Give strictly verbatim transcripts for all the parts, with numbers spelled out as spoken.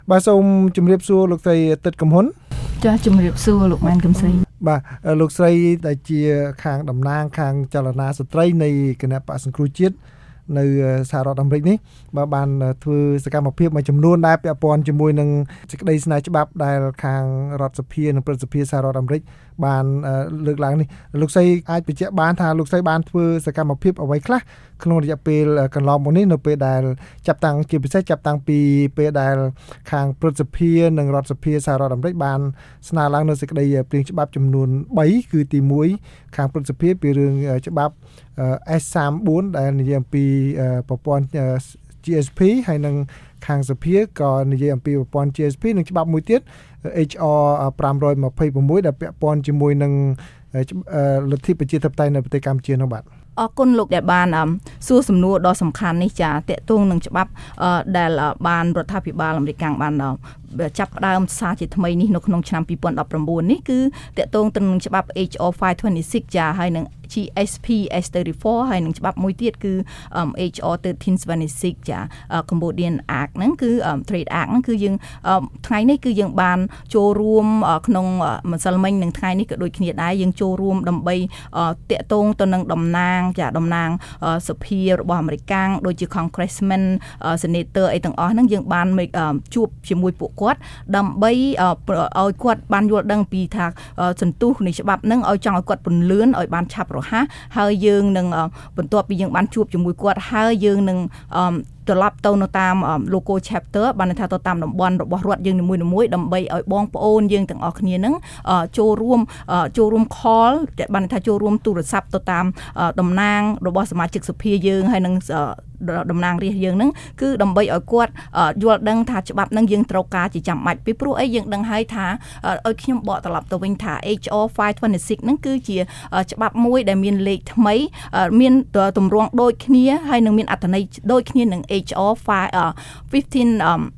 បាទសូមជម្រាបសួរលោកស្រីទឹកកំហ៊ុនចាជម្រាបសួរលោកម៉ែនកឹមសីបាទលោកស្រីដែលជាខាងតំណាងខាងចលនាស្ត្រីនៃគណៈបក្សសង្គ្រោះជាតិនៅសហរដ្ឋអាមេរិកនេះបាទបានធ្វើសកម្មភាពមួយចំនួនដែលពាក់ព័ន្ធជាមួយនឹងសេចក្តីស្នើច្បាប់ដែលខាងរដ្ឋសភានិងព្រឹទ្ធសភាសហរដ្ឋអាមេរិកបានលើកឡើងនេះលោកស្រីអាចបញ្ជាក់បានថាលោកស្រីបានធ្វើសកម្មភាពអ្វីខ្លះក្នុងរយៈពេលកន្លងមកនេះនៅពេលដែលចាប់តាំងជាពិសេសចាប់តាំងពីពេលដែលខាងព្រឹទ្ធសភានិងរដ្ឋសភាសហរដ្ឋអាមេរិកបានស្នើឡើងនូវសេចក្តីព្រាងច្បាប់ចំនួន3គឺទីមួយខាងព្រឹទ្ធសភាពីរឿងច្បាប់ เอส สามสิบสี่ ដែលនិយាយអំពីប្រព័ន្ធ จี เอส พี ហើយនឹងខាងសភាក៏និយាយអំពីប្រព័ន្ធ จี เอส พี និងច្បាប់មួយទៀត เอช อาร์ ห้าร้อยยี่สิบหก ដែលពាក់ព័ន្ធជាមួយនឹងលទ្ធិប្រជាធិបតេយ្យនៅប្រទេសកម្ពុជានោះបាទអរគុណលោកដែលបានសួរសំណួរដ៏សំខាន់នេះចាតកតងនឹងច្បាប់ដែលបានរដ្ឋាភិបាលអាមេរិកបានចាប់ផ្ដើមសារជាថ្មីនេះនៅក្នុងឆ្នាំtwo thousand nineteenនេះគឺតកតងទៅនឹងច្បាប់ เอช อาร์ five twenty-six ចាហើយនឹង จี เอส พี เอส thirty-four ហើយនឹងច្បាប់មួយទៀតគឺ เอช อาร์ thirteen seventy-six ចា Cambodian Act ហ្នឹងគឺ Trade Act ហ្នឹងគឺយើងថ្ងៃនេះគឺយើងបានចូលរួមក្នុងម្សិលមិញនឹងថ្ងៃនេះក៏ដូចគ្នាដែរយើងចូលរួមដើម្បីតកតងទៅនឹងតំណាងចាតំណាងសភារបស់អាមេរិកដូចជា Congressman Senator អីទាំងអស់ហ្នឹងយើងបានជួបជាមួយពួកគាត់ដើម្បីឲ្យគាត់បានយល់ដឹងពីថាសន្ទុះនៃច្បាប់ហ្នឹងឲ្យចង់ឲ្យគាត់ពន្លឿនឲ្យបានឆាប់រហ័សហើយយើងនឹងបន្ទាប់ពីយើងបានជួបជាមួយគាត់ហើយយើងនឹងត្រឡប់ទៅនៅតាម local chapter បានន័យថាទៅតាមតំបន់របស់រដ្ឋយើងនីមួយៗដើម្បីឲ្យបងប្អូនយើងទាំងអស់គ្នានឹងចូលរួមចូលរួម call បានន័យថាចូលរួមទូរស័ព្ទទៅតាមតំណាងរបស់សមាជិកសភាយើងហើយនឹងតំណាងរាស្ត្រយើងហ្នឹងគឺដើម្បីឲ្យគាត់យល់ដឹងថាច្បាប់ហ្នឹងយើងត្រូវការជាចាំបាច់ពីព្រោះអីយើងដឹងហើយថាឲ្យខ្ញុំបកត្រឡប់ទៅវិញថា เอช อาร์ five twenty-six ហ្នឹងគឺជាច្បាប់មួយដែលមានលេខថ្មីមានទម្រង់ដូចគ្នាហើយនឹងមានអត្ថន័យដូចគ្នានឹង เอช อาร์ five fifteen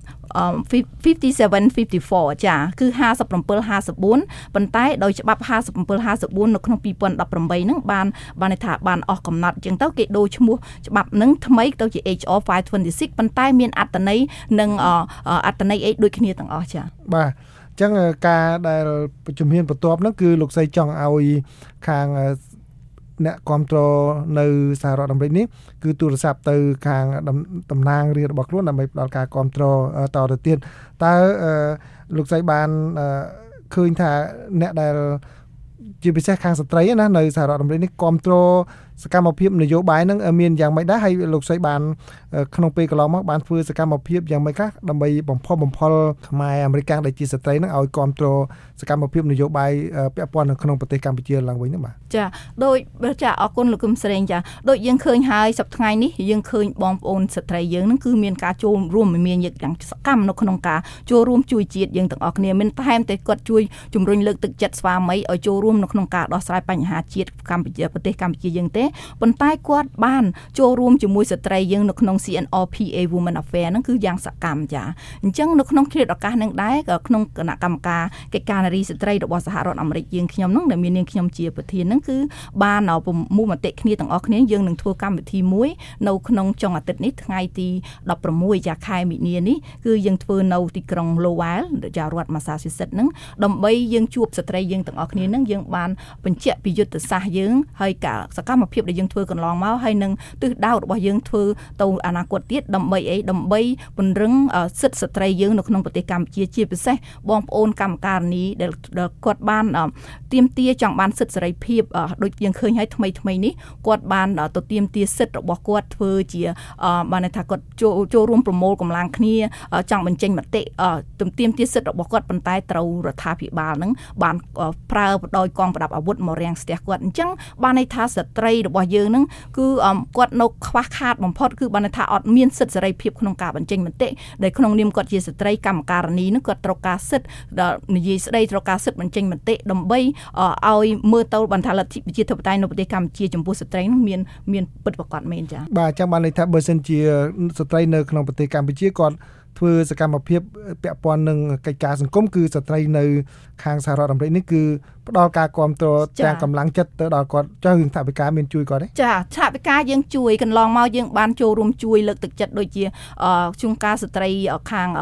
fifty-seven fifty-four ចាគឺfifty-seven fifty-fourប៉ុន្តែដោយច្បាប់fifty-seven fifty-fourនៅក្នុងtwo thousand eighteenហ្នឹងបានបានន័យថាបានអស់កំណត់អញ្ចឹងទៅគេដូរឈ្មោះច្បាប់ហ្នឹងថ្មីទៅជា เอช อาร์ five twenty-six ប៉ុន្តែមានអត្ថន័យនិងអត្ថន័យអីដូចគ្នាទាំងអស់ចាបាទអញ្ចឹងការដែលជំហានបន្ទាប់ហ្នឹងគឺលោកស្រីចង់ឲ្យខាងអ្នកគ្រប់គ្រងនៅសហរដ្ឋអាមេរិកនេះគឺទូរស័ព្ទទៅខាងតំណាងរាស្ត្ររបស់ខ្លួនដើម្បីផ្ដល់ការគ្រប់គ្រងតទៅទៀតតើលោកស្រីបានឃើញថាអ្នកដែលជាពិសេសខាងស្ត្រីណានៅសហរដ្ឋអាមេរិកនេះគ្រប់គ្រងសកម្មភាពនយោបាយហ្នឹងមានយ៉ាងម៉េចដែរហើយលោកស្រីបានក្នុងពេលកន្លងមកបានធ្វើសកម្មភាពយ៉ាងម៉េចខ្លះដើម្បីបំផុសបំផុលខ្មែរអាមេរិកដែលជាស្ត្រីហ្នឹងឲ្យគ្រប់គ្រងសកម្មភាពនយោបាយពាក់ព័ន្ធនៅក្នុងប្រទេសកម្ពុជាឡើងវិញហ្នឹងបាទចាដោយចាអរគុណលោកគឹមស្រេងចាដូចយើងឃើញហើយសប្តាហ៍ថ្ងៃនេះយើងឃើញបងប្អូនស្ត្រីយើងហ្នឹងគឺមានការចូលរួមមានយ៉ាងសកម្មនៅក្នុងការចូលរួមជួយជាតិយើងទាំងអស់គ្នាមានថែមតែគាត់ជួយជំរុញលើកទឹកចិត្តស្វាមីឲ្យចូលរួមនៅក្នុងការដោះស្រាយបញ្ហាជាតិកម្ពុជាប្រទេសកម្ពុជាយើងទេប៉ុន្តែគាត់បានចូលរួមជាមួយស្ត្រីយើងនៅក្នុង ซี เอ็น อาร์ พี เอ Women Affair ហ្នឹងគឺយ៉ាងសកម្មចាអញ្ចឹងនៅក្នុងគ្រាឱកាសហ្នឹងដែរក៏ក្នុងគណៈកម្មការកិច្ចការនារីស្ត្រីរបស់សហរដ្ឋអាមេរិកយើងខ្ញុំហ្នឹងដែលមាននាងខ្ញុំជាប្រធានហ្នឹងគឺបានប្រមូលមតិគ្នាទាំងអស់គ្នាយើងនឹងធ្វើកម្មវិធីមួយនៅក្នុងចុងអាទិត្យនេះថ្ងៃទីsixteenចាខែមីនានេះគឺយើងធ្វើនៅទីក្រុង Lowell ចារដ្ឋ Massachusetts ហ្នឹងដើម្បីយើងជួបស្ត្រីយើងទាំងអស់គ្នាហ្នឹងយើងបានបញ្ជាក់ពីយុទ្ធសាស្ត្រយើងហើយការសកម្មភាពដែលយើងធ្វើកន្លងមកហើយនឹងទិសដៅរបស់យើងធ្វើទៅអនាគតទៀតដើម្បីអីដើម្បីពង្រឹងសិទ្ធិស្ត្រីយើងនៅក្នុងប្រទេសកម្ពុជាជាពិសេសបងប្អូនកម្មការនីដែលគាត់បានទាមទារចង់បានសិទ្ធិសេរីភាពដូចយើងឃើញហើយថ្មីថ្មីនេះគាត់បានទៅទាមទារសិទ្ធិរបស់គាត់ធ្វើជាបានថាគាត់ចូលរួមប្រមូលកម្លាំងគ្នាចង់បញ្ចេញមតិទាមទារសិទ្ធិរបស់គាត់ប៉ុន្តែត្រូវរដ្ឋាភិបាលហ្នឹងបានប្រើដោយកងប្រដាប់អាវុធមករាំងស្ទះគាត់អញ្ចឹងបានន័យថាស្ត្រីរបស់យើងហ្នឹងគឺគាត់នៅខ្វះខាតបំផុតគឺបានថាអត់មានសិទ្ធិសេរីភាពក្នុងការបញ្ចេញមតិដែលក្នុងនាមគាត់ជាស្ត្រីកម្មការនីហ្នឹងគាត់ត្រូវការសិទ្ធិនិយាយស្ដីត្រូវការសិទ្ធិបញ្ចេញមតិដើម្បីឲ្យមើលទៅបានថាលទ្ធិប្រជាធិបតេយ្យនៅប្រទេសកម្ពុជាចំពោះស្ត្រីហ្នឹងមានមានពិតប្រាកដមែនចា៎បាទអញ្ចឹងបានន័យថាបើសិនជាស្ត្រីនៅក្នុងប្រទេសកម្ពុជាគាត់ធ្វើសកម្មភាពពាក់ព័ន្ធនឹងកិច្ចការសង្គមគឺស្ត្រីនៅខាងសហរដ្ឋអាមេរិកនេះគឺផ្ដល់ការគាំទ្រទាំងកម្លាំងចិត្តទៅដល់គាត់ចុះរឿងថវិកាមានជួយគាត់ទេចាថវិកាយើងជួយកន្លងមកយើងបានចូលរួមជួយលើកទឹកចិត្តដូចជាជួនកាលស្ត្រីខាង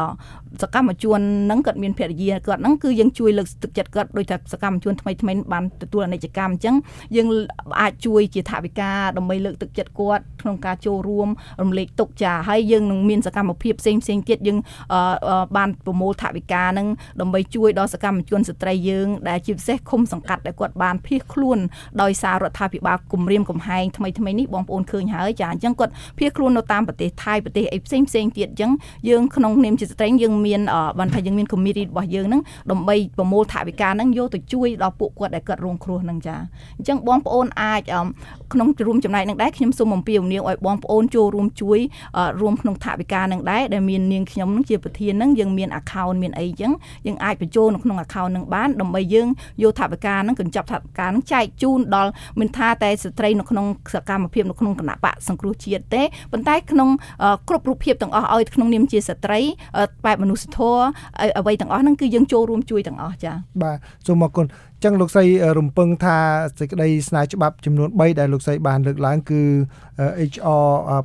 សកម្មជនហ្នឹងគាត់មានភរិយាគាត់ហ្នឹងគឺយើងជួយលើកទឹកចិត្តគាត់ដោយថាសកម្មជនថ្មីថ្មីបានទទួលអាណិច្ចកម្មអញ្ចឹងយើងអាចជួយជាថវិកាដើម្បីលើកទឹកចិត្តគាត់ក្នុងការចូលរួមរំលែកទុក្ខចាហើយយើងនឹងមានសកម្មភាពផ្សេងផ្សេងទៀតយើងបានប្រមូលថវិកាហ្នឹងដើម្បីជួយដល់សកម្មជនស្ត្រីយើងដែលជាពិសេសឃុំសង្កាត់ដែលគាត់បានភៀសខ្លួនដោយសាររដ្ឋាភិបាលគំរាមកំហែងថ្មីថ្មីនេះបងប្អូនឃើញហើយចាអញ្ចឹងគាត់ភៀសខ្លួននៅតាមប្រទេសថៃប្រទេសអីផ្សេងផ្សេងទៀតអញ្ចឹងយើងក្នុងនាមជាស្ត្រីយើងមានបានថាយើងមាន committee របស់យើងហ្នឹងដើម្បីប្រមូលថវិកាហ្នឹងយកទៅជួយដល់ពួកគាត់ដែលគាត់រងគ្រោះហ្នឹងចាអញ្ចឹងបងប្អូនអាចក្នុងរួមចំណែកហ្នឹងដែរខ្ញុំសូមអំពាវនាវឲ្យបងប្អូនចូលរួមជួយរួមក្នុងថវិកាហ្នឹងដែរដែលមាននាងខ្ញុំហ្នឹងជាប្រធានហ្នឹងយើងមាន account មានអីអញ្ចឹងយើងអាចបញ្ចូលនៅក្នុង account ហ្នឹងបានដើម្បីយើងយកថវិកាហ្នឹងកញ្ចប់ថវិកាហ្នឹងចែកជូនដល់មិនថាតែស្ត្រីនៅក្នុងសកម្មភាពនៅក្នុងគណៈបកសង្គ្រោះជាតិទេប៉ុន្តែក្នុងគ្រប់រូបភាពទាំងអស់ឲ្យក្នុងនាមជាស្ត្រីបែបមនុស្សធម៌អ្វីទាំងអស់ហ្នឹងគឺយើងចូលរួមជួយទាំងអស់ចា៎បាទសូមអរគុណចឹងលោកស្រីរំពឹងថាសេចក្តីស្នើច្បាប់ចំនួន3ដែលលោកស្រីបានលើកឡើងគឺ H R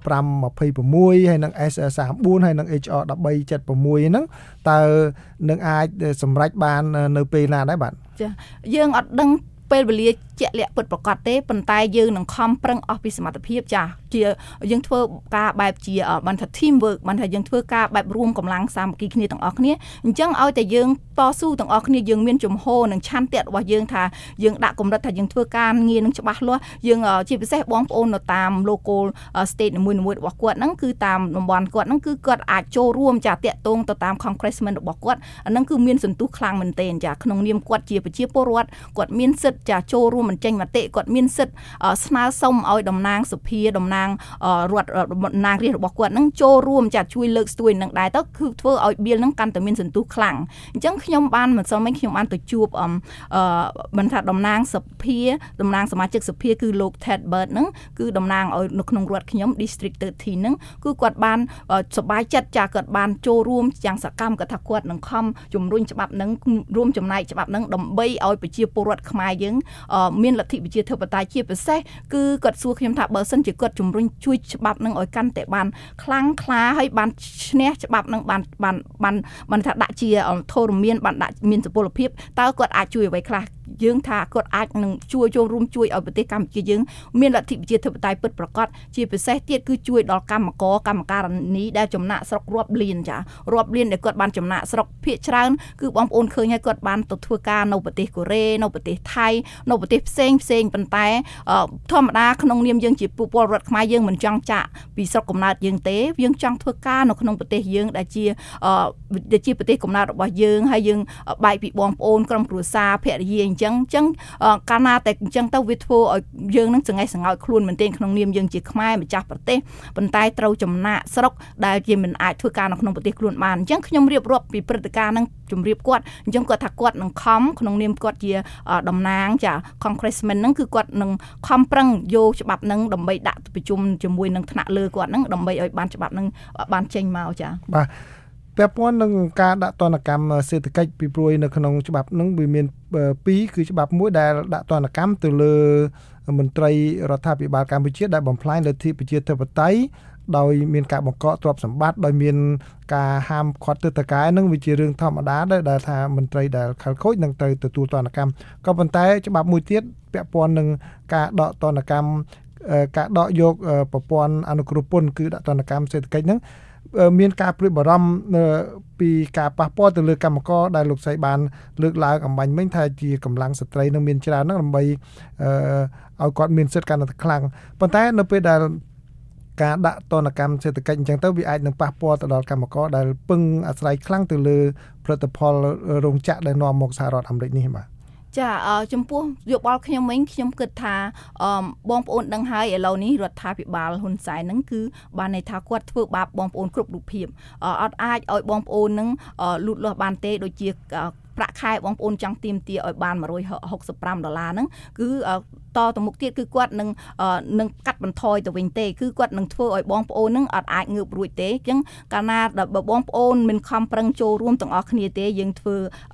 526ហើយនិង S 34ហើយនិង H R 1376ហ្នឹងតើនឹងអាចសម្រេចបាននៅពេលណាដែរបាទចាយើងអត់ដឹងពេលវេលាជាក់លាក់ពិតប្រាកដទេប៉ុន្តែយើងនឹងខំប្រឹងអស់ពីសមត្ថភាពចាជាយើងធ្វើការបែបជាបានថា team work បានថាយើងធ្វើការបែបរួមកម្លាំងសាមគ្គីគ្នាទាំងអស់គ្នាអញ្ចឹងឲ្យតែយើងតស៊ូទាំងអស់គ្នាយើងមានជំហរនិងឆន្ទៈរបស់យើងថាយើងដាក់កម្រិតថាយើងធ្វើការងារនឹងច្បាស់លាស់យើងជាពិសេសបងប្អូននៅតាម local state នីមួយៗរបស់គាត់ហ្នឹងគឺតាមតំបន់គាត់ហ្នឹងគឺគាត់អាចចូលរួមចាតាក់ទងទៅតាម congressman របស់គាត់អាហ្នឹងគឺមានសន្ទុះខ្លាំងមែនទែនចាក្នុងនាមគាត់ជាប្រជាពលរដ្ឋគាត់មានសិទ្ធិចាចូលរួមបញ្ចេញមតិគាត់មានសិទ្ធិស្នើសុំឲ្យតំណាងសភាតំណាងរដ្ឋតំណាងរាស្ត្ររបស់គាត់នឹងចូលរួមចាជួយលើកស្ទួយនឹងដែរទៅគឺធ្វើឲ្យ bill នឹងកាន់តែមានសន្ទុះខ្លាំងអញ្ចឹងខ្ញុំបានមិនសិលមិញខ្ញុំបានទៅជួបអឺមិនថាតំណាងសភាតំណាងសមាជិកសភាគឺលោក Ted Bird ហ្នឹងគឺតំណាងឲ្យនៅក្នុងរដ្ឋខ្ញុំ District thirteenហ្នឹងគឺគាត់បានសប្បាយចិត្តចាគាត់បានចូលរួមយ៉ាងសកម្មគាត់ថាគាត់នឹងខំជំរុញច្បាប់ហ្នឹងរួមចំណែកច្បាប់ហ្នឹងដើម្បីឲ្យប្រជាពលរដ្ឋខ្មែរយើងមានលទ្ធិប្រជាធិបតេយ្យជាពិសេសគឺគាត់សួរខ្ញុំថាបើសិនជាគាត់ជំរុញជួយច្បាប់នឹងឲ្យកាន់តែបានខ្លាំងក្លាហើយបានឈ្នះច្បាប់នឹងបានបានបានបានថាដាក់ជាធរមានបានដាក់មានសុពលភាពតើគាត់អាចជួយអ្វីខ្លះយើងថាគាត់អាចនឹងជួយចូលរួមជួយឲ្យប្រទេសកម្ពុជាយើងមានលទ្ធិប្រជាធិបតេយ្យពិតប្រាកដជាពិសេសទៀតគឺជួយដល់កម្មករកម្មការិនីដែលចំណាក់ស្រុករាប់លានចារាប់លានដែលគាត់បានចំណាក់ស្រុកភាគច្រើនគឺបងប្អូនឃើញហើយគាត់បានទៅធ្វើការនៅប្រទេសកូរ៉េនៅប្រទេសថៃនៅប្រទេសផ្សេងផ្សេងប៉ុន្តែធម្មតាក្នុងនាមយើងជាពលរដ្ឋខ្មែរយើងមិនចង់ចាក់ពីស្រុកកំណើតយើងទេយើងចង់ធ្វើការនៅក្នុងប្រទេសយើងដែលជាដែលជាប្រទេសកំណើតរបស់យើងហើយយើងបែកពីបងប្អូនក្រុមគ្រួសារភរិយាអញ្ចឹងអញ្ចឹងកាលណាតែអញ្ចឹងទៅវាធ្វើឲ្យយើងនឹងចង្អេះសង្កោចខ្លួនមែនទែនក្នុងនាមយើងជាខ្មែរម្ចាស់ប្រទេសប៉ុន្តែត្រូវចំណាក់ស្រុកដែលជាមិនអាចធ្វើការនៅក្នុងប្រទេសខ្លួនបានអញ្ចឹងខ្ញុំរៀបរាប់ពីព្រឹត្តិការណ៍ហ្នឹងជម្រាបគាត់អញ្ចឹងគាត់ថាគាត់នឹងខំក្នុងនាមគាត់ជាតំណាងចា congressman ហ្នឹងគឺគាត់នឹងខំប្រឹងយកច្បាប់ហ្នឹងដើម្បីដាក់ប្រជុំជាមួយនឹងថ្នាក់លើគាត់ហ្នឹងដើម្បីឲ្យបានច្បាប់ហ្នឹងបានចេញមកចាបាទពាក់ព័ន្ធនឹងការដាក់ទណ្ឌកម្មសេដ្ឋកិច្ចពីព្រួយនៅក្នុងច្បាប់ហ្នឹងវាមានពីរគឺច្បាប់មួយដែលដាក់ទណ្ឌកម្មទៅលើមន្ត្រីរដ្ឋាភិបាលកម្ពុជាដែលបំផ្លាញលទ្ធិប្រជាធិបតេយ្យដោយមានការបង្កកទ្រព្យសម្បត្តិដោយមានការហាមឃាត់ទិដ្ឋាការនឹងវាជារឿងធម្មតាដែរដែលថាមន្ត្រីដែលខិលខូចនឹងទៅទទួលទណ្ឌកម្មក៏ប៉ុន្តែច្បាប់មួយទៀតពាក់ព័ន្ធនឹងការដកទណ្ឌកម្មការដកយកប្រព័ន្ធអនុគ្រោះពន្ធគឺដាក់ទណ្ឌកម្មសេដ្ឋកិច្ចហ្នឹងមានការព្រួយបារម្ភពីការប៉ះពាល់ទៅលើកម្មករដែលលោកស្រីបានលើកឡើងអំបញ្ញមិញថាជាកម្លាំងស្ត្រីនឹងមានច្រើនហ្នឹងដើម្បីឲ្យគាត់មានសិទ្ធិកាន់តែខ្លាំងប៉ុន្តែនៅពេលដែលការដាក់ទណ្ឌកម្មសេដ្ឋកិច្ចអញ្ចឹងទៅវាអាចនឹងប៉ះពាល់ទៅដល់កម្មករដែលពឹងអាស្រ័យខ្លាំងទៅលើផលិតផលរោងចក្រដែលនាំមកសហរដ្ឋអាមេរិកនេះបាទចាចំពោះយោបល់ខ្ញុំវិញខ្ញុំគិតថាបងប្អូនដឹងហើយឥឡូវនេះរដ្ឋាភិបាលហ៊ុនសែនហ្នឹងគឺបានន័យថាគាត់ធ្វើបាបបងប្អូនគ្រប់រូបភាពអត់អាចឲ្យបងប្អូនហ្នឹងលូតលាស់បានទេដូចជាប្រាក់ខែបងប្អូនចង់ទាមទារឲ្យបានone hundred sixty-fiveដុល្លារហ្នឹងគឺតទៅមុខទៀតគឺគាត់នឹងនឹងកាត់បន្ថយទៅវិញទេគឺគាត់នឹងធ្វើឲ្យបងប្អូនហ្នឹងអត់អាចងើបរួចទេអញ្ចឹងកាលណាបើបងប្អូនមិនខំប្រឹងចូលរួមទាំងអស់គ្នាទេយើងធ្វើ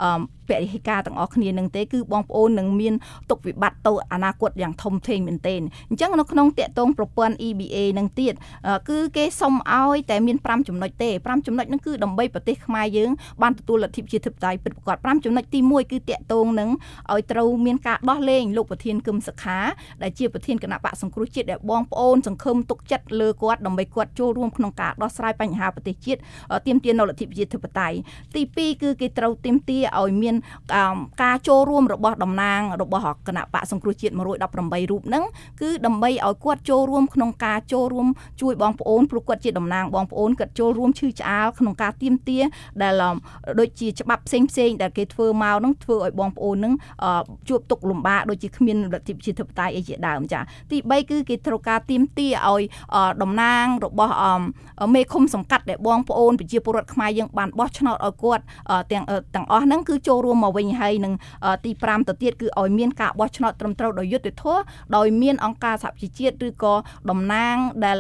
ពរិយាទាំងអស់គ្នានឹងទេគឺបងប្អូននឹងមានទុកវិបត្តិទៅអនាគតយ៉ាងធំធេងមែនទែនអញ្ចឹងនៅក្នុងតាក់ទងប្រព័ន្ធ E B A នឹងទៀតគឺគេសុំឲ្យតែមានfiveចំណុចទេfiveចំណុចហ្នឹងគឺដើម្បីប្រទេសខ្មែរយើងបានទទួលលទ្ធិប្រជាធិបតេយ្យពិតប្រាកដfiveចំណុចទីoneគឺតាក់ទងនឹងឲ្យត្រូវមានការដោះលែងលោកប្រធានគឹមសុខាដែលជាប្រធានគណៈបកសង្គ្រោះជាតិដែលបងប្អូនសង្ឃឹមទុកចិត្តលើគាត់ដើម្បីគាត់ចូលរួមក្នុងការដោះស្រាយបញ្ហាប្រទេសជាតិទាមទារនៅលទ្ធិប្រជាធិបតេយ្យទីtwoគឺគេត្រូវទាមទារឲ្យមានការចូលរួមរបស់តំណាងរបស់គណៈបកសង្គ្រោះជាតិone hundred eighteenរូបហ្នឹងគឺដើម្បីឲ្យគាត់ចូលរួមក្នុងការចូលរួមជួយបងប្អូនព្រោះគាត់ជាតំណាងបងប្អូនគាត់ចូលរួមឈឺឆ្អាលក្នុងការទាមទារដែលដូចជាច្បាប់ផ្សេងផ្សេងដែលគេធ្វើមកហ្នឹងធ្វើឲ្យបងប្អូនហ្នឹងជួបទុក្ខលំបាកដូចជាគ្មានលទ្ធិប្រជាធិបតេយ្យអីជាដើមចាទីthreeគឺគេត្រូវការទាមទារឲ្យតំណាងរបស់មេឃុំសង្កាត់ដែលបងប្អូនប្រជាពលរដ្ឋខ្មែរយើងបានបោះឆ្នោតឲ្យគាត់ទាំងទាំងអស់ហ្នឹងគឺចូលរួមមកវិញហើយនឹងទីfiveទៅទៀតគឺឲ្យមានការបោះឆ្នោតត្រឹមត្រូវដោយយុត្តិធម៌ដោយមានអង្គការសហប្រជាជាតិឬក៏តំណាងដែល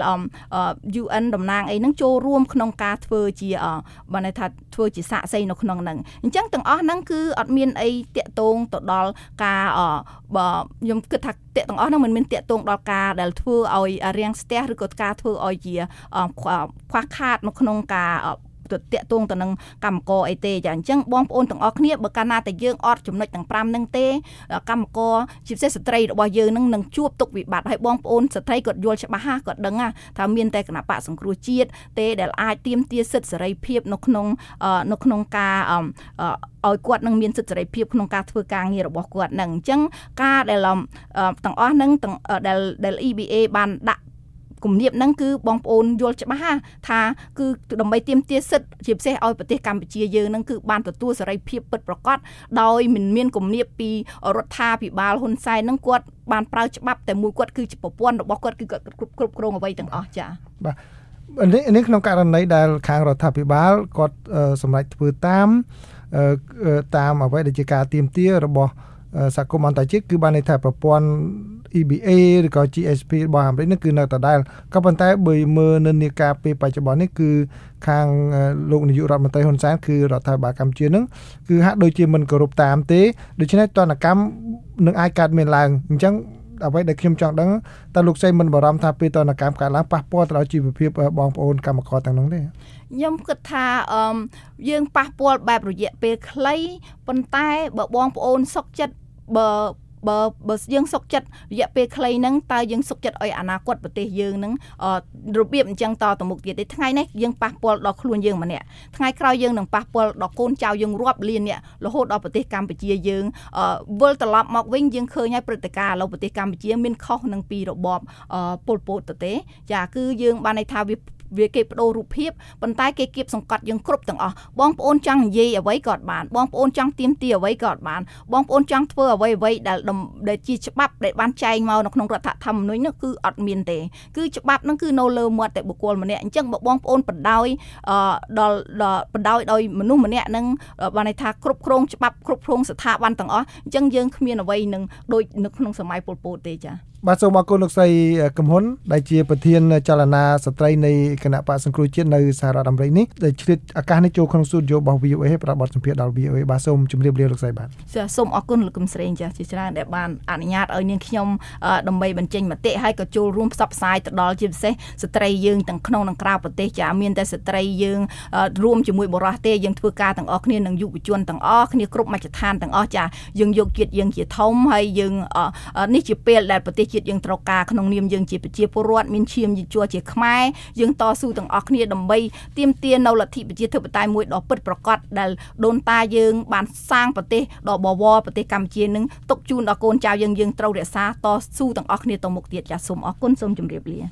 U N តំណាងអីហ្នឹងចូលរួមក្នុងការធ្វើជាបានន័យថាធ្វើជាសាក្សីនៅក្នុងហ្នឹងអញ្ចឹងទាំងអស់ហ្នឹងគឺអត់មានអីតាក់ទងទៅដល់ការបើខ្ញុំគិតថាតាក់ទាំងអស់ហ្នឹងមិនមានតាក់ទងដល់ការដែលធ្វើឲ្យរាំងស្ទះឬក៏ការធ្វើឲ្យជាខ្វះខាតនៅក្នុងការតាក់ទងទៅនឹងកម្មករអីទេចាអញ្ចឹងបងប្អូនទាំងអស់គ្នាបើកាលណាតែយើងអត់ចំណុចទាំងfiveហ្នឹងទេកម្មករជាពិសេសស្ត្រីរបស់យើងនឹងនឹងជួបទុក្ខវិបត្តិហើយបងប្អូនស្ត្រីគាត់យល់ច្បាស់ណាគាត់ដឹងណាថាមានតែគណៈបកសង្គ្រោះជាតិទេដែលអាចទាមទារសិទ្ធិសេរីភាពនៅក្នុងនៅក្នុងការឲ្យគាត់នឹងមានសិទ្ធិសេរីភាពក្នុងការធ្វើការងាររបស់គាត់នឹងអញ្ចឹងការដែលទាំងអស់ហ្នឹងដែលដែល E B A បានដាក់គំនាបហ្នឹងគឺបងប្អូនយល់ច្បាស់ថាគឺដើម្បីទាមទារសិទ្ធិជាពិសេសឲ្យប្រទេសកម្ពុជាយើងហ្នឹងគឺបានទទួលសេរីភាពពិតប្រាកដដោយមិនមានគំនាបពីរដ្ឋាភិបាលហ៊ុនសែនហ្នឹងគាត់បានប្រើច្បាប់តែមួយគាត់គឺជាប្រព័ន្ធរបស់គាត់គឺគាត់គ្រប់គ្រប់គ្រងអ្វីទាំងអស់ចា៎បាទនេះនេះក្នុងករណីដែលខាងរដ្ឋាភិបាលគាត់សម្រេចធ្វើតាមតាមអ្វីដែលជាការទាមទាររបស់សហគមន៍អន្តរជាតិគឺបានន័យថាប្រព័ន្ធ E B A ឬក៏ G S P របស់អាមេរិកនេះគឺនៅដដែលក៏ប៉ុន្តែបើមើលនិន្នាការពេលបច្ចុប្បន្ននេះគឺខាងលោកនាយករដ្ឋមន្ត្រីហ៊ុនសែនគឺរដ្ឋាភិបាលកម្ពុជានឹងគឺហាក់ដូចជាមិនគោរពតាមទេដូច្នេះទណ្ឌកម្មនឹងអាចកើតមានឡើងអញ្ចឹងអ្វីដែលខ្ញុំចង់ដឹងតើលោកស្រីមិនបារម្ភថាពេលទណ្ឌកម្មកើតឡើងប៉ះពាល់ទៅដល់ជីវភាពបងប្អូនកម្មករទាំងនោះទេខ្ញុំគិតថាអឺយើងប៉ះពាល់បែបរយៈពេលខ្លីប៉ុន្តែបើបងប្អូនសុខចិត្តបើបើបើយើងសុខចិត្តរយៈពេលខ្លីហ្នឹងតើយើងសុខចិត្តឲ្យអនាគតប្រទេសយើងហ្នឹងរបៀបអញ្ចឹងតទៅមុខទៀតទេថ្ងៃនេះយើងប៉ះពាល់ដល់ខ្លួនយើងម្នាក់ថ្ងៃក្រោយយើងនឹងប៉ះពាល់ដល់កូនចៅយើងរាប់លានអ្នករហូតដល់ប្រទេសកម្ពុជាយើងវិលត្រឡប់មកវិញយើងឃើញហើយព្រឹត្តិការណ៍ឥឡូវប្រទេសកម្ពុជាមានខុសនឹងពីរបបប៉ុលពតទៅទេចាគឺយើងបានន័យថាវាវាគេបដូររូបភាពប៉ុន្តែគេគៀបសង្កត់យើងគ្រប់ទាំងអស់បងប្អូនចង់និយាយអ្វីក៏បានបងប្អូនចង់ទាមទារអ្វីក៏បានបងប្អូនចង់ធ្វើអ្វីអ្វីដែលដែលជាច្បាប់ដែលបានចែងមកនៅក្នុងរដ្ឋធម្មនុញ្ញនោះគឺអត់មានទេគឺច្បាប់ហ្នឹងគឺនៅលើមាត់តែបុគ្គលម្នាក់អញ្ចឹងបើបងប្អូនបណ្ដោយដល់បណ្ដោយដោយមនុស្សម្នាក់ហ្នឹងបានន័យថាគ្រប់គ្រងច្បាប់គ្រប់គ្រងស្ថាប័នទាំងអស់អញ្ចឹងយើងគ្មានអ្វីនឹងដូចនៅក្នុងសម័យប៉ុលពតទេចា៎បាទសូមអរគុណលោកស្រីកំហ៊ុនដែលជាប្រធានចលនាស្ត្រីនៃគណៈបកសង្គ្រោះជាតិនៅសហរដ្ឋអាមេរិកនេះដែលឆ្លៀតឱកាសនេះចូលក្នុងស្ទូឌីយោរបស់ V O A ផ្ដល់បទសម្ភាសន៍ដល់ V O A បាទសូមជម្រាបលាលោកស្រីបាទចាសូមអរគុណលោកកឹមស្រីចាជាច្រើនដែលបានអនុញ្ញាតឲ្យនាងខ្ញុំដើម្បីបញ្ចេញមតិហើយក៏ចូលរួមផ្សព្វផ្សាយទៅដល់ជាពិសេសស្ត្រីយើងទាំងក្នុងនិងក្រៅប្រទេសចាមានតែស្ត្រីយើងរួមជាមួយបុរសទេយើងធ្វើការទាំងអស់គ្នានឹងយុវជនទាំងអស់គ្នាគ្រប់មជ្ឈដ្ឋានទាំងអស់ចាយើងយកជាតិយើងជាធំហើយយើងនេះជាពេលដែលប្រទេសជាតិយើងត្រូវការក្នុងនាមយើងជាប្រជាពលរដ្ឋមានឈាមជាជួរជាខ្មែរយើងតស៊ូទាំងអស់គ្នាដើម្បីទាមទារនៅលទ្ធិប្រជាធិបតេយ្យមួយដ៏ពិតប្រាកដដែលដូនតាយើងបានសាងប្រទេសដ៏បវរប្រទេសកម្ពុជានឹងទុកជូនដល់កូនចៅយើងយើងត្រូវរក្សាតស៊ូទាំងអស់គ្នាទៅមុខទៀតចាសូមអរគុណសូមជម្រាបលា